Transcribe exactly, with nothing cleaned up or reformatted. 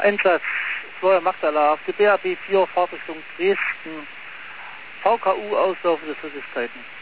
Einsatz Flora Magdala auf die B R B vier Fahrtrichtung Dresden, V K U auslaufende Flüssigkeiten.